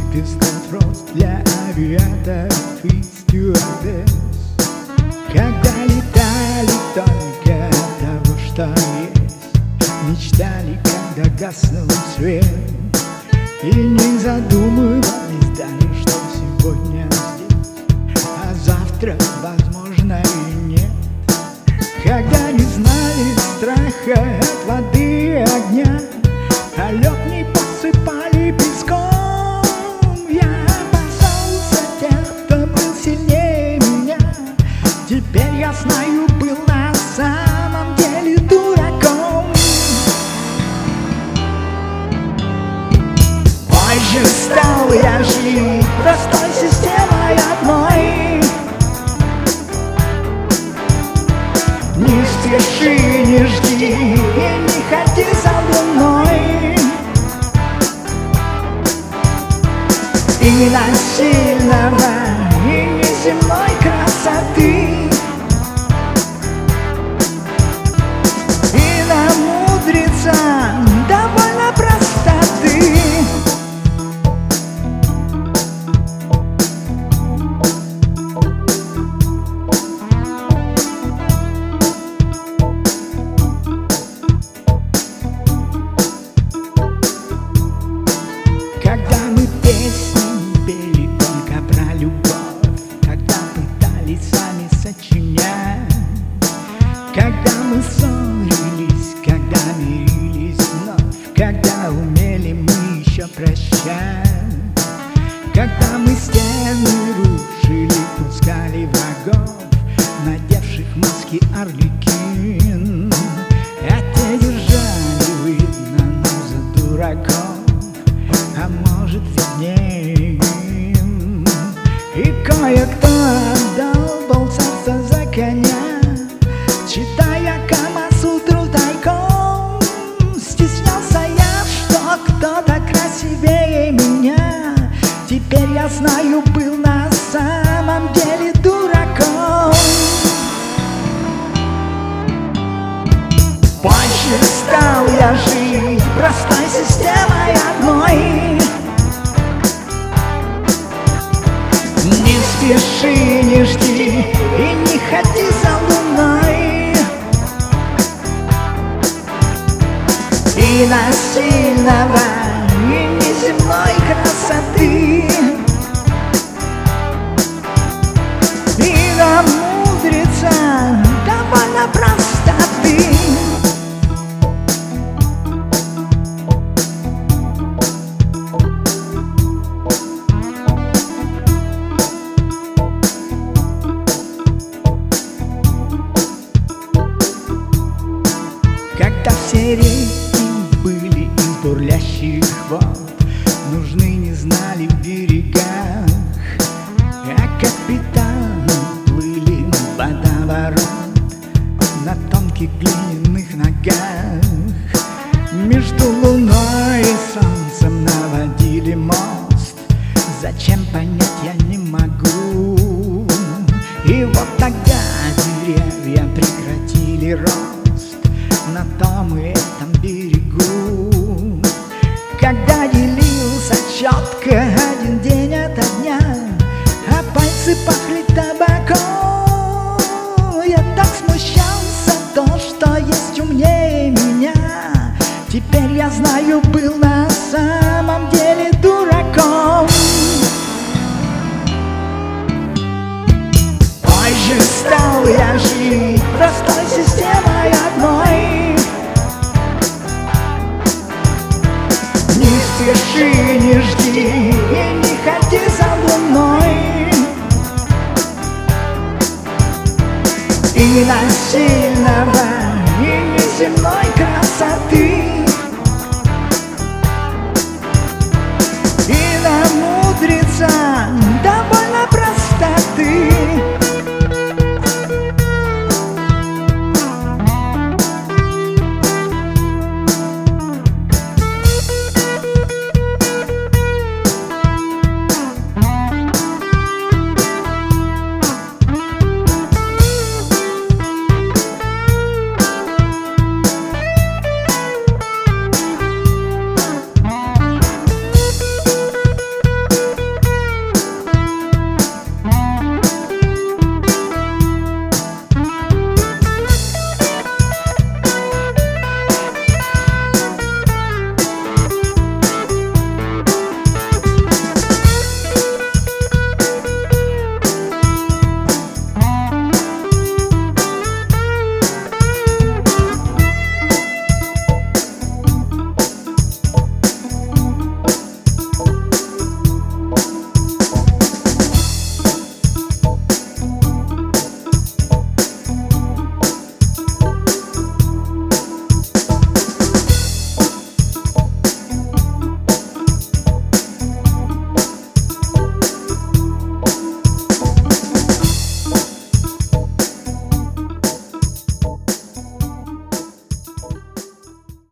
пистофрост для авиаторов и стюардесс. Когда летали только того, что есть, мечтали, когда гаснул свет, и не задумывались даже, что сегодня здесь, а завтра, возможно, и нет. Когда не знали страха от воды и огня, а лед не посыпали песком, я опасался тех, кто был сильнее меня. Теперь я знаю, был на самом деле дураком. Позже стал я жить простой системой одной. Не спеши, не жди и не ходи за луной. И насильного, и неземной красоты, и намудриться довольно простоты. Когда мы песни пели только про любовь, когда пытались сами сочинять, когда мы ссорились, когда мирились вновь, когда умели мы еще прощать, когда мы стены рушили, пускали врагов, надевших маски Арлекин, это держали, видно, но за дураков, а может, виднее им. И кое-кто отдал полцарства за коня, читая Камасутру тайком. Стеснялся я, что кто-то красивее меня. Теперь я знаю, был на самом деле дураком. Позже стал я жить простой системой одной. Не спеши, не жди и не ходи за луной. И насильного, и неземной красоты, и намудриться довольно простоты. Когда все реки были из бурлящих вод, нужны не знали в берегах, а капитаны плыли в водоворот на тонких глиняных ногах. Между луной и солнцем наводили мост, зачем понять я не могу. И вот тогда деревья прекратили рост на том и этом берегу. Когда делился четко один день ото дня, а пальцы пахли табаком, я так смущался, то, что есть умнее меня. Теперь я знаю, был на самом деле дураком. Позже стал я жить простой системой одной. Не спеши, не жди и не ходи за луной. И насильного, и неземной красоты, и намудриться